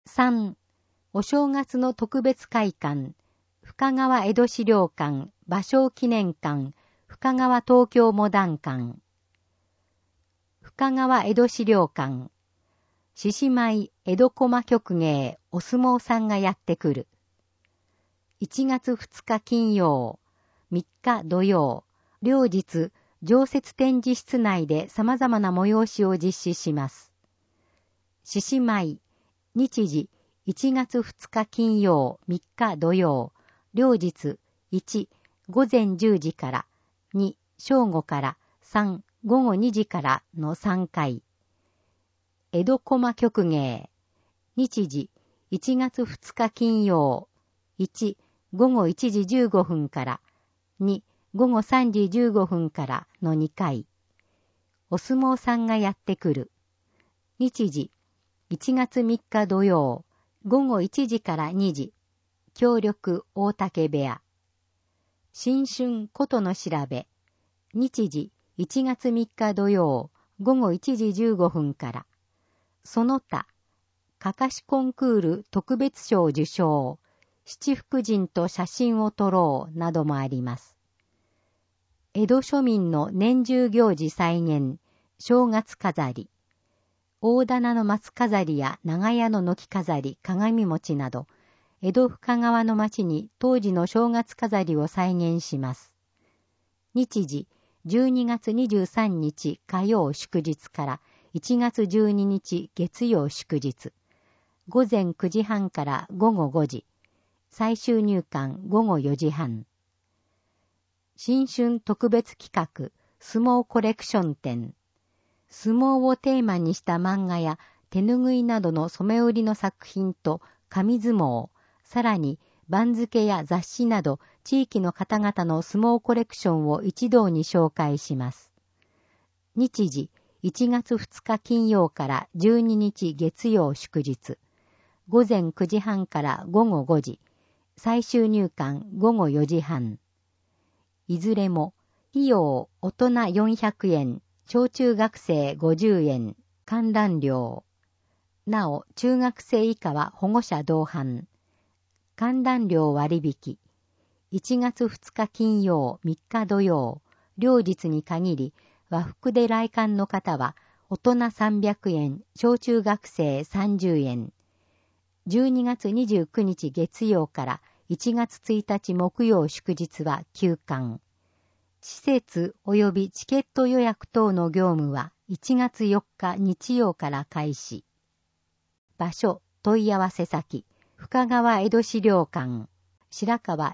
3、お正月の特別会館、深川江戸資料館、芭蕉記念館、深川東京モダン館。深川江戸資料館、獅子舞江戸駒曲芸お相撲さんがやってくる。1月2日金曜、3日土曜、両日、常設展示室内で様々な催しを実施します。獅子舞、日時、1月2日金曜、3日土曜、両日、1、午前10時から、2、正午から、3、午後2時からの3回。江戸駒曲芸、日時、1月2日金曜、1、午後1時15分から、2、午後3時15分からの2回。お相撲さんがやってくる。日時、1月3日土曜、午後1時から2時。協力大竹部屋。新春琴の調べ。日時、1月3日土曜、午後1時15分から。その他、かかしコンクール特別賞受賞、七福神と写真を撮ろうなどもあります。江戸庶民の年中行事再現、正月飾り。大棚の松飾りや長屋の軒飾り、鏡餅など、江戸深川の町に当時の正月飾りを再現します。日時、12月23日火曜祝日から1月12日月曜祝日。午前9時半から午後5時。最終入館午後4時半。新春特別企画、相撲コレクション展。相撲をテーマにした漫画や手ぬぐいなどの染め売りの作品と紙相撲、さらに番付や雑誌など地域の方々の相撲コレクションを一堂に紹介します。日時、1月2日金曜から12日月曜祝日。午前9時半から午後5時。最終入館午後4時半。いずれも、費用大人400円、小中学生50円、観覧料。なお、中学生以下は保護者同伴。観覧料割引。1月2日金曜、3日土曜、両日に限り、和服で来館の方は、大人300円、小中学生30円。12月29日月曜から1月1日木曜祝日は休館。施設及びチケット予約等の業務は1月4日日曜から開始。場所、問い合わせ先、深川江戸資料館、白川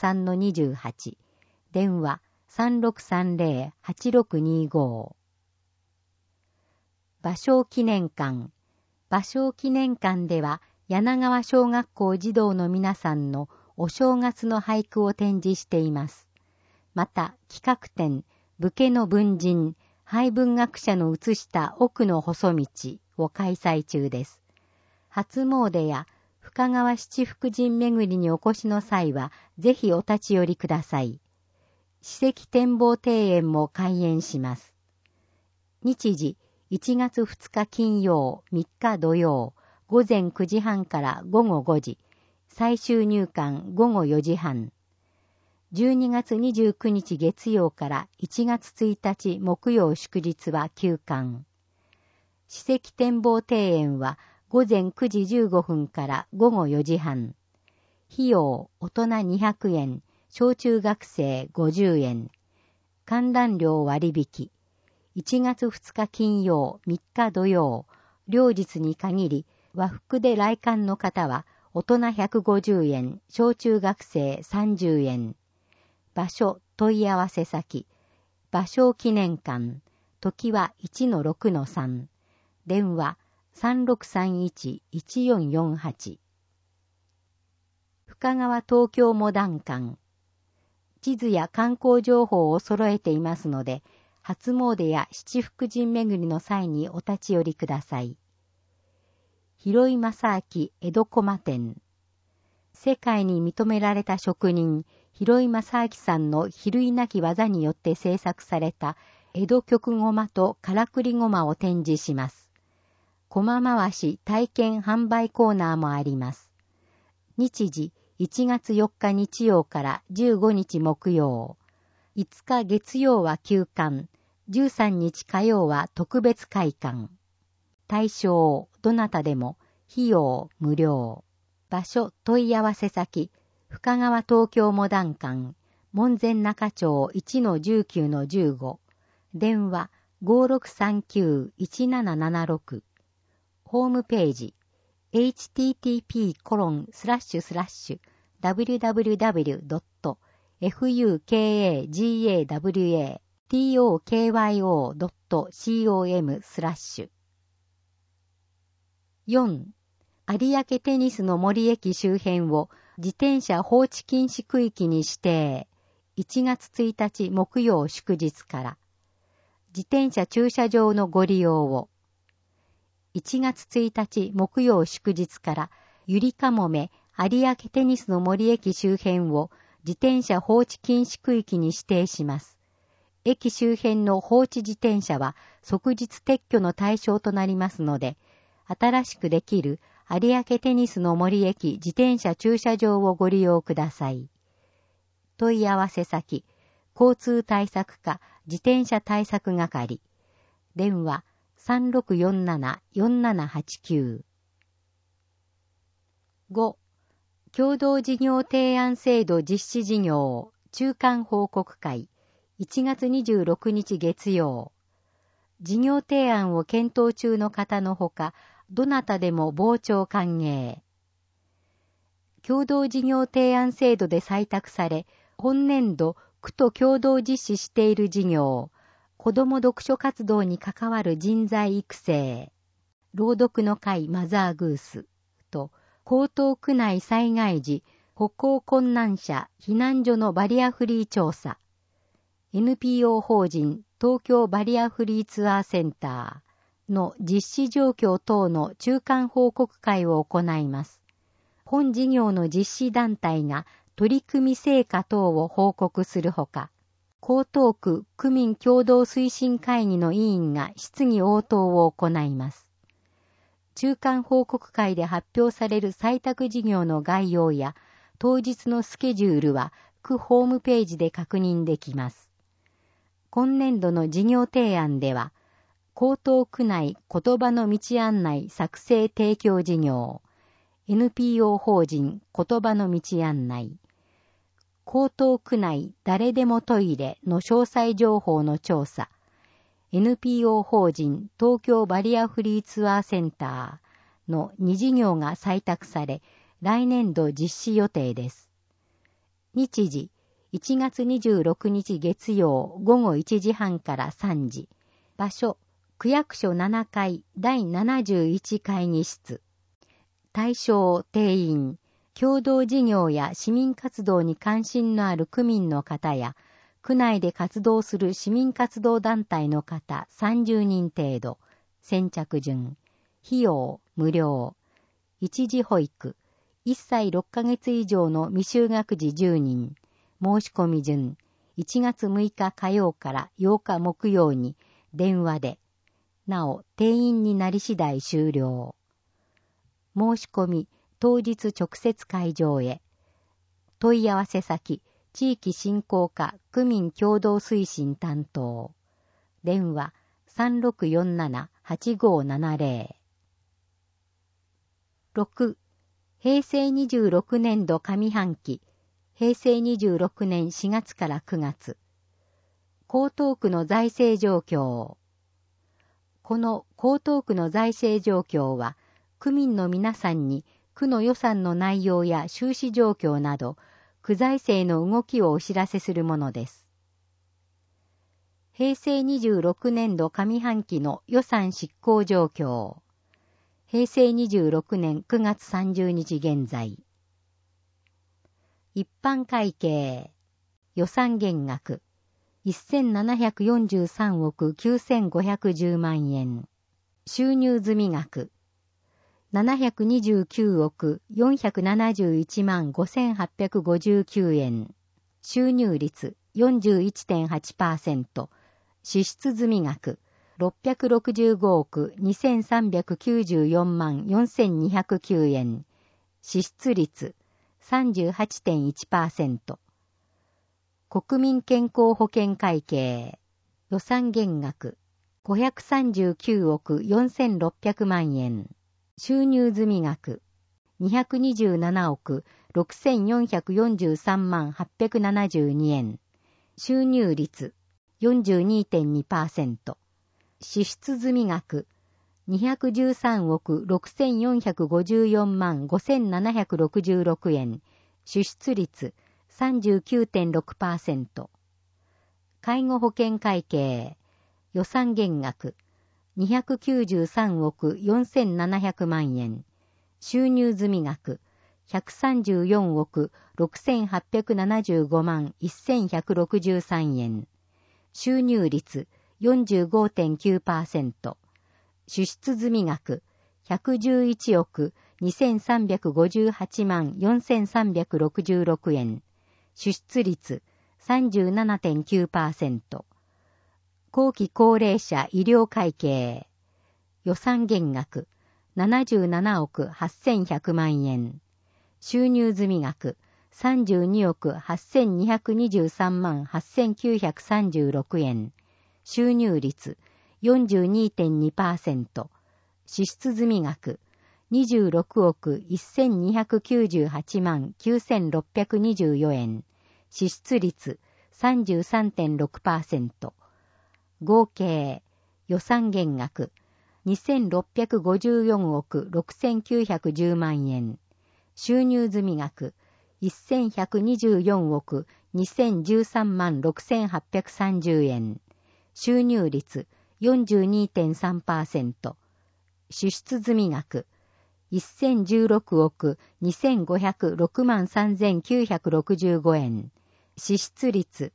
1-3-28、電話 3630-8625。芭蕉記念館。芭蕉記念館では、柳川小学校児童の皆さんのお正月の俳句を展示しています。また、企画展、武家の文人、俳文学者の写した奥の細道を開催中です。初詣や深川七福神巡りにお越しの際は、ぜひお立ち寄りください。史跡展望庭園も開園します。日時、1月2日金曜、3日土曜、午前9時半から午後5時、最終入館午後4時半。12月29日月曜から1月1日木曜祝日は休館。史跡展望庭園は午前9時15分から午後4時半。費用大人200円、小中学生50円。観覧料割引。1月2日金曜、3日土曜、両日に限り、和服で来館の方は大人150円、小中学生30円。場所、問い合わせ先、芭蕉記念館、時は 1-6-3、電話 3631-1448。深川東京モダン館、地図や観光情報を揃えていますので、初詣や七福神巡りの際にお立ち寄りください。広井正明江戸駒店。世界に認められた職人、広井正明さんの比類なき技によって制作された江戸曲駒とからくり駒を展示します。 駒回し体験販売コーナーもあります。日時1月4日日曜から15日木曜、5日月曜は休館、13日火曜は特別開館。対象どなたでも、費用無料。場所問い合わせ先、深川東京モダン館、門前仲町 1-19-15、電話 5639-1776、ホームページ、http://www.fukagawatokyo.com/4 有明テニスの森駅周辺を自転車放置禁止区域に指定。1月1日木曜祝日から。自転車駐車場のご利用を。1月1日木曜祝日からゆりかもめ有明テニスの森駅周辺を自転車放置禁止区域に指定します。駅周辺の放置自転車は即日撤去の対象となりますので、新しくできる有明テニスの森駅自転車駐車場をご利用ください。問い合わせ先、交通対策課自転車対策係。電話3647-4789。5. 共同事業提案制度実施事業中間報告会1月26日月曜。事業提案を検討中の方のほか、どなたでも傍聴歓迎。共同事業提案制度で採択され、本年度区と共同実施している事業、子ども読書活動に関わる人材育成、朗読の会マザーグースと、江東区内災害時、歩行困難者避難所のバリアフリー調査、NPO 法人東京バリアフリーツアーセンター、の実施状況等の中間報告会を行います。本事業の実施団体が取り組み成果等を報告するほか、江東区区民共同推進会議の委員が質疑応答を行います。中間報告会で発表される採択事業の概要や当日のスケジュールは区ホームページで確認できます。今年度の事業提案では、江東区内言葉の道案内作成提供事業、NPO 法人言葉の道案内、江東区内誰でもトイレの詳細情報の調査、NPO 法人東京バリアフリーツアーセンターの2事業が採択され、来年度実施予定です。日時、1月26日月曜午後1時半から3時、場所、区役所7階第71会議室。対象定員、共同事業や市民活動に関心のある区民の方や、区内で活動する市民活動団体の方30人程度。先着順。費用無料。一時保育。1歳6ヶ月以上の未就学児10人。申し込み順。1月6日火曜から8日木曜に電話で。なお、定員になり次第終了。申し込み、当日直接会場へ。問い合わせ先、地域振興課区民共同推進担当。電話、3647-8570。6. 平成26年度上半期、平成26年4月から9月。江東区の財政状況。この江東区の財政状況は、区民の皆さんに区の予算の内容や収支状況など、区財政の動きをお知らせするものです。平成26年度上半期の予算執行状況。平成26年9月30日現在。一般会計。予算減額。1743億9510万円。収入済額。729億471万5859円。収入率 41.8%。支出済額。 665億2394万4209円。支出率 38.1%。国民健康保険会計。予算減額539億4600万円。収入済額227億6443万872円。収入率 42.2%。支出済額213億6454万5766円。支出率 39.6%。介護保険会計。予算減額293億4700万円。収入済額134億6875万1163円。収入率 45.9%。支出済額111億2358万4366円。支出率 37.9%。後期高齢者医療会計。予算減額77億8100万円。収入済額32億8223万8936円。収入率 42.2%。支出済額26億1298万9624円。支出率 33.6%。合計予算減額2654億6910万円。収入済額1124億2013万6830円。収入率 42.3%。支出済額1016億2506万3965円。支出率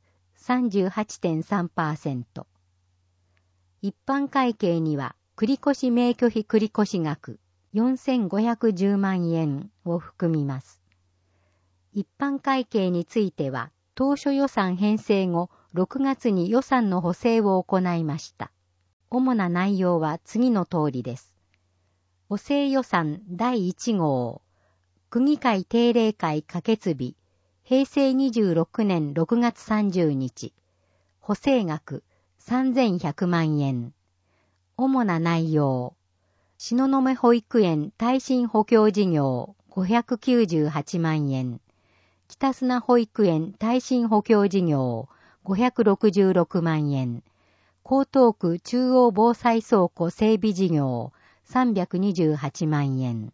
38.3%。一般会計には繰越免許費繰越額4510万円を含みます。一般会計については当初予算編成後6月に予算の補正を行いました。主な内容は次の通りです。補正予算第1号。区議会定例会可決日。平成26年6月30日。補正額3100万円。主な内容。東雲保育園耐震補強事業598万円。北砂保育園耐震補強事業566万円。江東区中央防災倉庫整備事業328万円。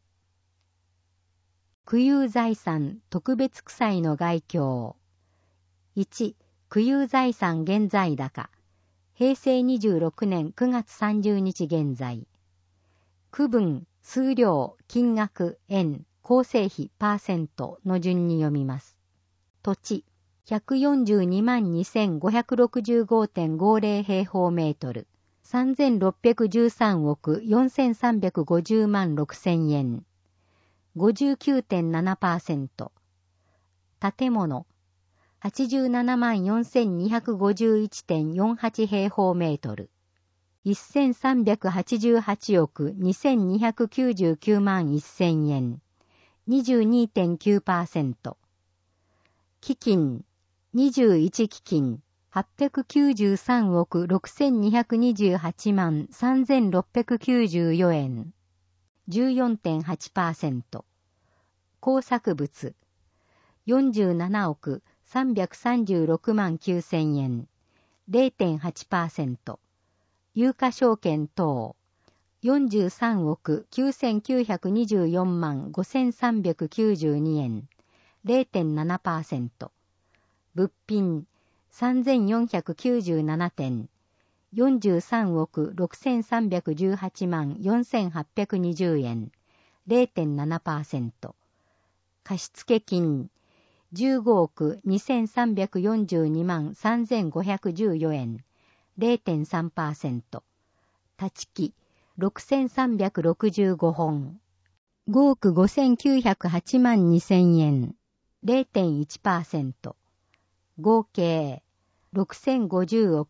区有財産特別区歳の概況。1、区有財産現在高。平成26年9月30日現在。区分、数量、金額、円、構成比、パーセントの順に読みます。土地、1422565.50 平方メートル。3613億4350万6000円。59.7%。建物、874,251.48 平方メートル。1388億2299万1000円。22.9%。基金、21基金、893億6228万3694円。14.8%。工作物、47億336万9000円。0.8%。有価証券等、43億9924万5392円。0.7%。物品、3497点。43億6318万4820円。0.7%。貸付金、15億2342万3514円。0.3%。立ち木、6365本。5億5908万2000円。0.1%。合計、6050億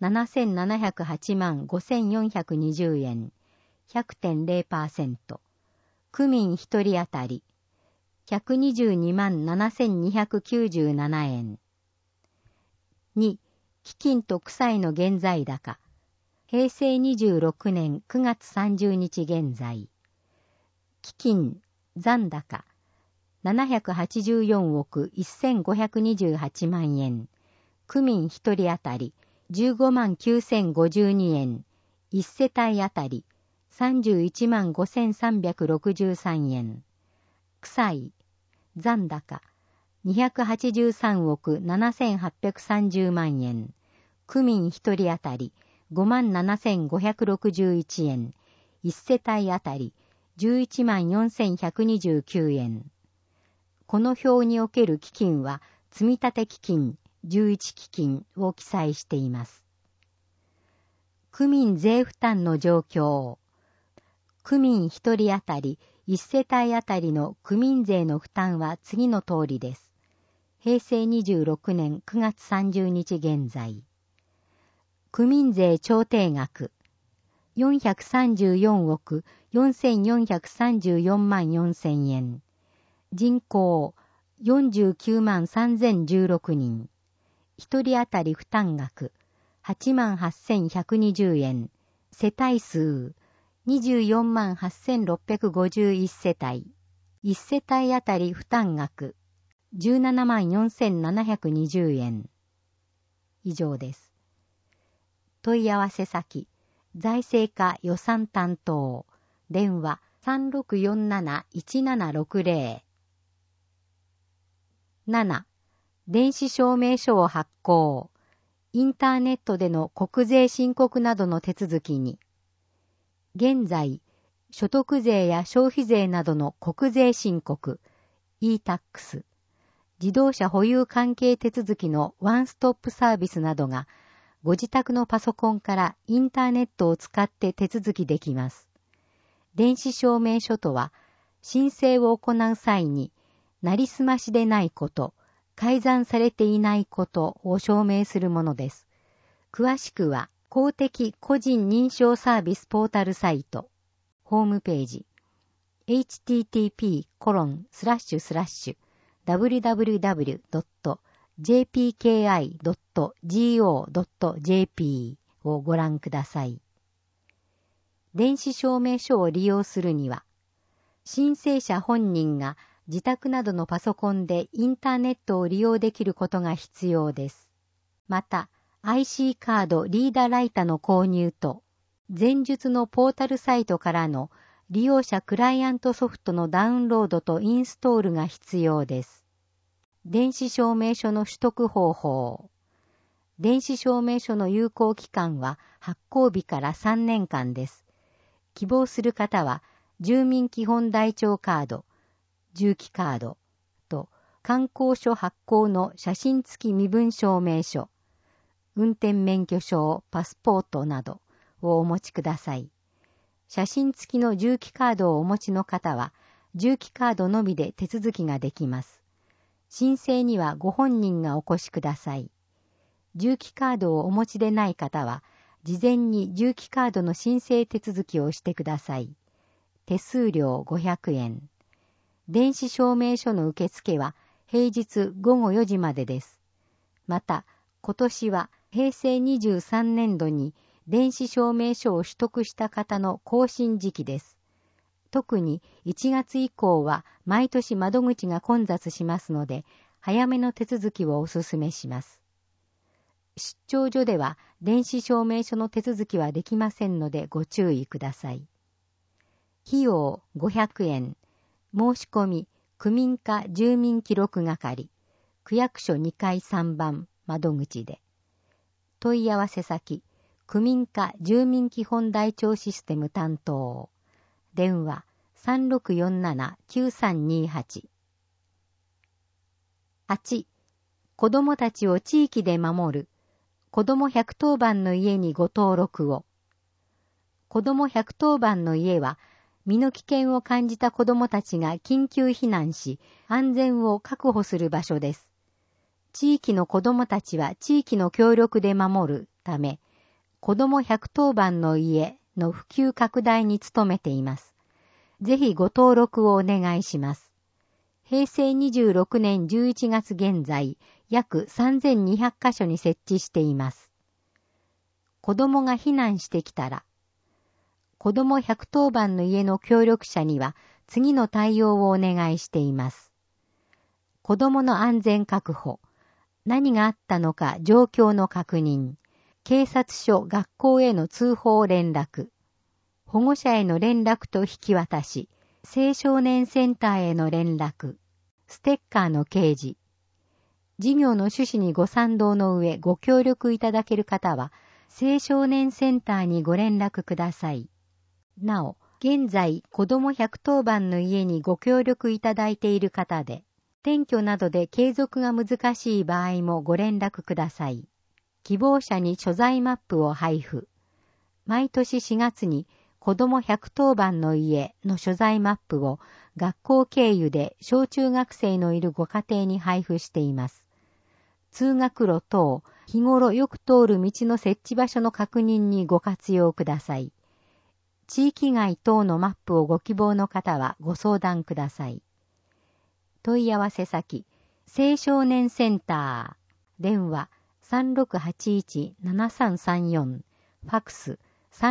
7708万5420円、100.0%。区民1人当たり、122万7297円。2、基金と負債の現在高。平成26年9月30日現在。基金、残高、784億1528万円。区民1人当たり、15万9052円。1世帯当たり、31万5363円。負債、残高、283億7830万円。区民1人当たり、5万7561円。1世帯当たり、11万4129円。この表における基金は、積立基金、11基金を記載しています。区民税負担の状況。区民1人当たり、1世帯当たりの区民税の負担は次の通りです。平成26年9月30日現在。区民税調停額。434億4434万4000円。人口49万3016人。1人当たり負担額8万8120円。世帯数24万8651世帯。1世帯当たり負担額17万4720円。以上です。問い合わせ先、財政課予算担当、電話 3647-1760。7. 電子証明書を発行。インターネットでの国税申告などの手続きに。現在、所得税や消費税などの国税申告、e-tax、自動車保有関係手続きのワンストップサービスなどが、ご自宅のパソコンからインターネットを使って手続きできます。電子証明書とは、申請を行う際に、なりすましでないこと、改ざんされていないことを証明するものです。詳しくは、公的個人認証サービスポータルサイト、ホームページ、http://www.jpki.go.jp をご覧ください。電子証明書を利用するには、申請者本人が自宅などのパソコンでインターネットを利用できることが必要です。また、IC カードリーダーライタの購入と、前述のポータルサイトからの利用者クライアントソフトのダウンロードとインストールが必要です。電子証明書の取得方法。電子証明書の有効期間は発行日から3年間です。希望する方は、住民基本台帳カード、住基カードと観光書発行の写真付き身分証明書、運転免許証、パスポートなどをお持ちください。写真付きの住基カードをお持ちの方は、住基カードのみで手続きができます。申請にはご本人がお越しください。住基カードをお持ちでない方は、事前に住基カードの申請手続きをしてください。手数料500円。電子証明書の受付は平日午後4時までです。また、今年は平成23年度に電子証明書を取得した方の更新時期です。特に1月以降は毎年窓口が混雑しますので、早めの手続きをお勧めします。出張所では電子証明書の手続きはできませんのでご注意ください。費用500円。申し込み、区民課住民記録係、区役所2階3番窓口で。問い合わせ先、区民課住民基本台帳システム担当。電話 3647-9328。8. 子どもたちを地域で守る。子ども110番の家にご登録を。子ども110番の家は、身の危険を感じた子どもたちが緊急避難し、安全を確保する場所です。地域の子どもたちは地域の協力で守るため、 子ども110番の家の普及拡大に努めています。ぜひご登録をお願いします。平成26年11月現在、約3200カ所に設置しています。子供が避難してきたら、子供110番の家の協力者には次の対応をお願いしています。子供の安全確保、何があったのか状況の確認、警察署、学校への通報連絡、保護者への連絡と引き渡し、青少年センターへの連絡、ステッカーの掲示。事業の趣旨にご賛同の上ご協力いただける方は、青少年センターにご連絡ください。なお、現在子ども110番の家にご協力いただいている方で、転居などで継続が難しい場合もご連絡ください。希望者に所在マップを配布。毎年4月に子ども110番の家の所在マップを学校経由で小中学生のいるご家庭に配布しています。通学路等、日頃よく通る道の設置場所の確認にご活用ください。地域外等のマップをご希望の方はご相談ください。問い合わせ先、青少年センター、電話3681-7334、ファクス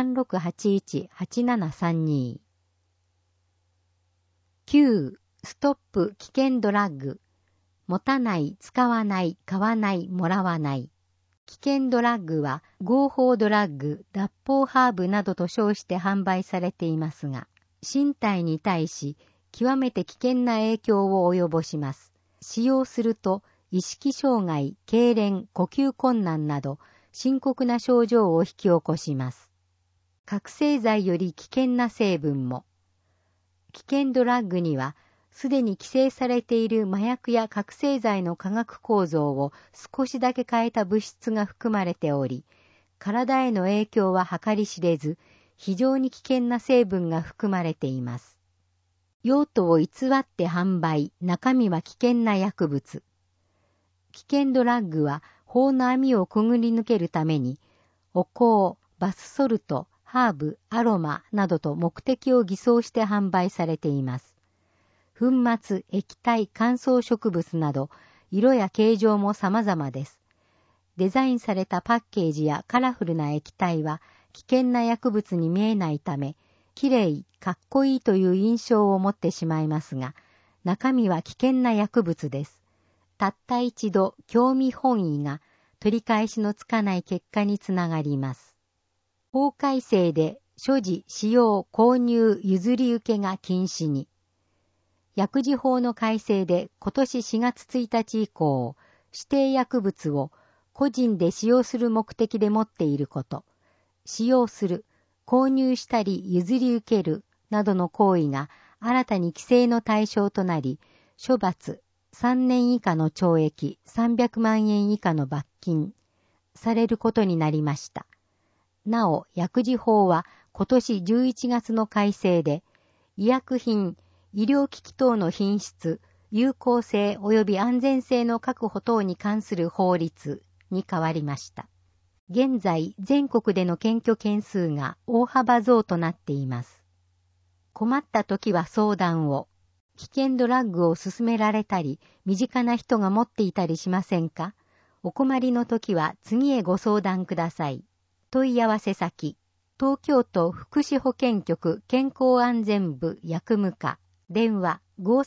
3681-8732。9. ストップ危険ドラッグ。持たない、使わない、買わない、もらわない。危険ドラッグは合法ドラッグ、脱法ハーブなどと称して販売されていますが、身体に対し極めて危険な影響を及ぼします。使用すると意識障害、痙攣、呼吸困難など深刻な症状を引き起こします。覚醒剤より危険な成分も。危険ドラッグにはすでに規制されている麻薬や覚醒剤の化学構造を少しだけ変えた物質が含まれており、体への影響は計り知れず、非常に危険な成分が含まれています。用途を偽って販売、中身は危険な薬物。危険ドラッグは法の網をくぐり抜けるために、お香、バスソルト、ハーブ、アロマなどと目的を偽装して販売されています。粉末、液体、乾燥植物など、色や形状も様々です。デザインされたパッケージやカラフルな液体は危険な薬物に見えないため、きれい、かっこいいという印象を持ってしまいますが、中身は危険な薬物です。たった一度、興味本位が取り返しのつかない結果につながります。法改正で所持、使用、購入、譲り受けが禁止に。薬事法の改正で今年4月1日以降、指定薬物を個人で使用する目的で持っていること、使用する、購入したり譲り受けるなどの行為が新たに規制の対象となり、処罰3年以下の懲役300万円以下の罰金されることになりました。なお、薬事法は今年11月の改正で、医薬品、医療機器等の品質、有効性及び安全性の確保等に関する法律に変わりました。現在、全国での検挙件数が大幅増となっています。困った時は相談を。危険ドラッグを勧められたり、身近な人が持っていたりしませんか？お困りの時は次へご相談ください。問い合わせ先、東京都福祉保健局健康安全部薬務課。電話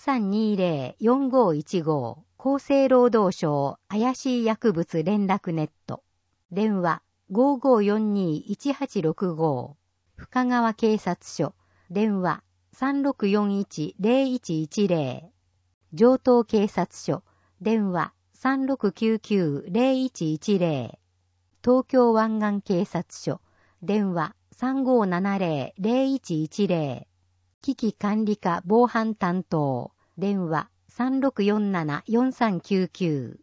5320-4515 厚生労働省怪しい薬物連絡ネット電話 5542-1865 深川警察署電話 3641-0110 城東警察署電話 3699-0110 東京湾岸警察署電話 3570-0110危機管理課防犯担当電話 3647-4399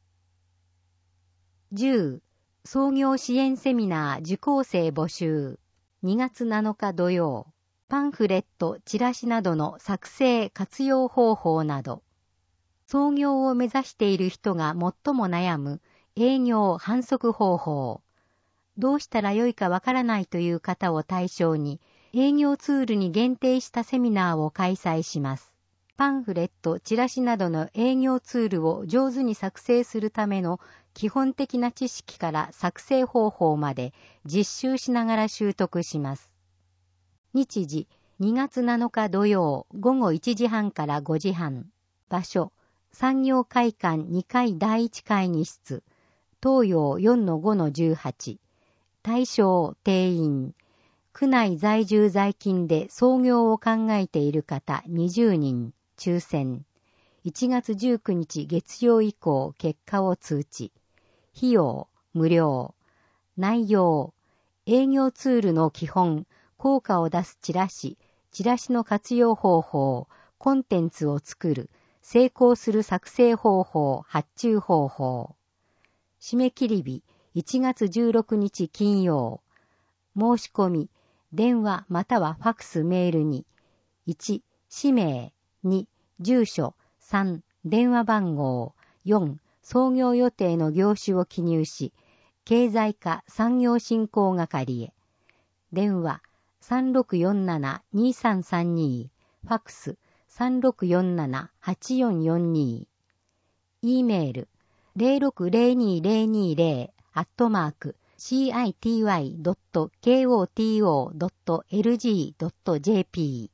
10. 創業支援セミナー受講生募集2月7日土曜パンフレット、チラシなどの作成活用方法など創業を目指している人が最も悩む営業販促方法どうしたらよいかわからないという方を対象に、営業ツールに限定したセミナーを開催します。パンフレット、チラシなどの営業ツールを上手に作成するための基本的な知識から作成方法まで実習しながら習得します。日時、2月7日土曜午後1時半から5時半。場所、産業会館2階第1会議室。東洋 4-5-18。対象、定員。区内在住在勤で創業を考えている方20人。抽選。1月19日月曜以降結果を通知。費用、無料。内容、営業ツールの基本、効果を出すチラシ、チラシの活用方法、コンテンツを作る、成功する作成方法、発注方法。締め切り日、1月16日金曜。申し込み、電話またはファクスメールに、1、氏名、2、住所、3、電話番号、4、創業予定の業種を記入し、経済課産業振興係へ。電話、3647-2332、ファクス、3647-8442。E メール、06020-020-city.koto.lg.jp。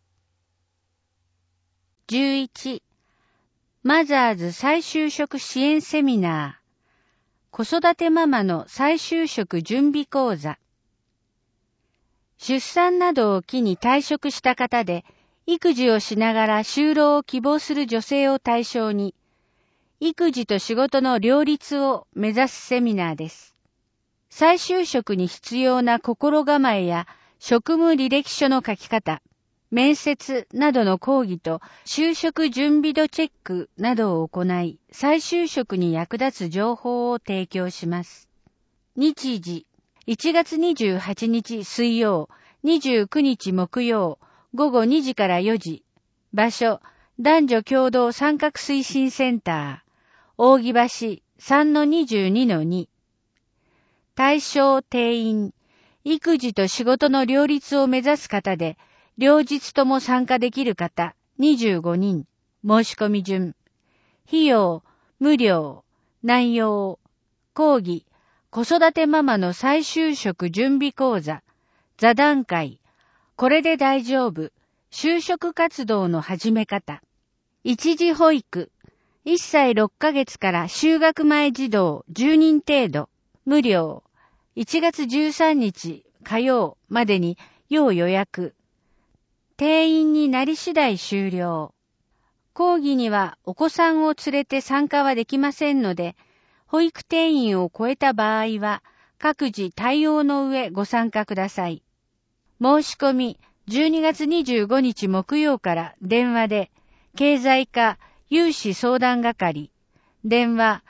11. マザーズ再就職支援セミナー。子育てママの再就職準備講座。出産などを機に退職した方で、育児をしながら就労を希望する女性を対象に、育児と仕事の両立を目指すセミナーです。再就職に必要な心構えや職務履歴書の書き方、面接などの講義と就職準備度チェックなどを行い、再就職に役立つ情報を提供します。日時、1月28日水曜、29日木曜、午後2時から4時。場所、男女共同参画推進センター、扇橋 3-22-2。対象定員、育児と仕事の両立を目指す方で、両日とも参加できる方25人。申し込み順。費用、無料。内容、講義、子育てママの再就職準備講座。座談会、これで大丈夫。就職活動の始め方。一時保育。1歳6ヶ月から就学前児童10人程度。無料。1月13日火曜までに要予約。定員になり次第終了。講義にはお子さんを連れて参加はできませんので、保育定員を超えた場合は各自対応の上ご参加ください。申し込み12月25日木曜から電話で、経済課融資相談係、電話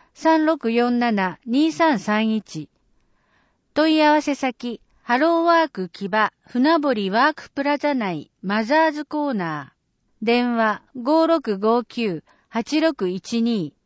3647-2331。問い合わせ先、ハローワーク木場船堀ワークプラザ内マザーズコーナー。電話 5659-8612